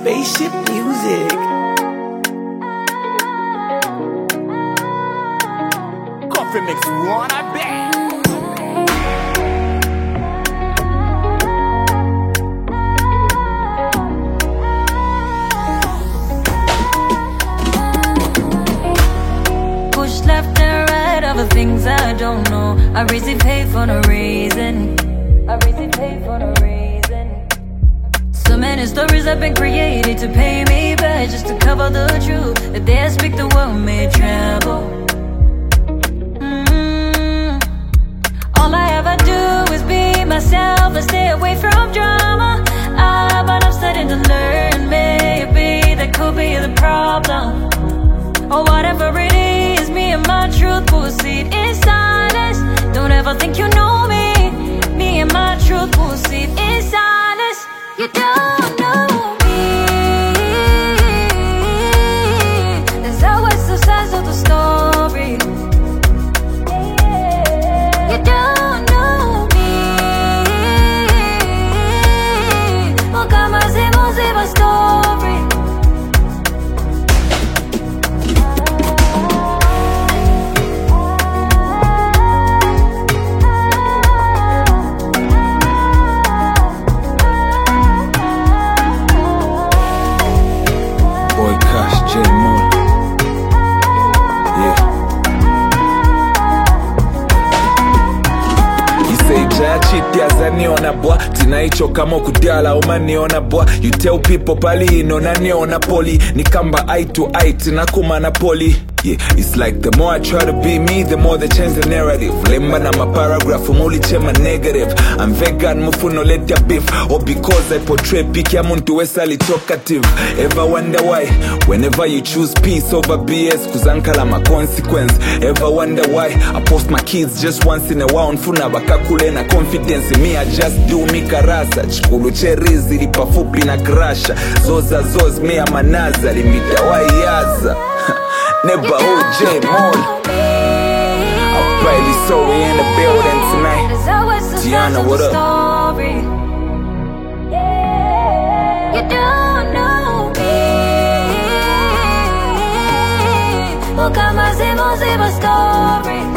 Spaceship music. Coffee makes one, I bet. Push left and right over things I don't know. I receive hate for no reason. So many stories have been created to pay me back, just to cover the truth. If they speak, the world may tremble. All I ever do is be myself and stay away from drama. But I'm starting to learn, maybe that could be the problem. Or whatever it is, me and my truth will sit in silence. Don't ever think you know me. Me and my truth will sit in silence. You don't know me. There's always two sides of the story. You don't know me. Nunca mais vemos a story. Niona boy, tinaicho kama kudiala uma niona boy. You tell people pali ino na niona poli. Nikamba eye to eye, tinakuma na poli. Yeah, it's like the more I try to be me, the more they change the narrative. Lemba na ma paragraph, umuli chema negative. I'm vegan, mufuno let ya beef. Or because I portray piki ya muntu wesali talkative. Ever wonder why? Whenever you choose peace over BS, kuzankala ma consequence. Ever wonder why? I post my kids just once in a while. Nfuna bakakule na confidence. Me I just do me karasa. Chikulu cherizi lipa fupi na krasha. Zoza zoz me a manaza. Limita wayaza. Never OJ Moore. I'll probably saw we in the building tonight. Tiana, what up? You don't know me. Nunca mais vemos a story.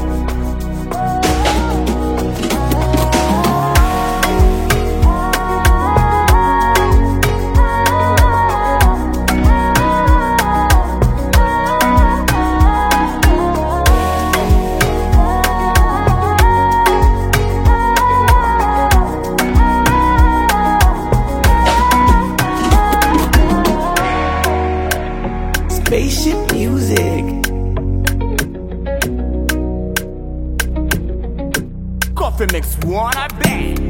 Spaceship music. Coffee makes one, I bet.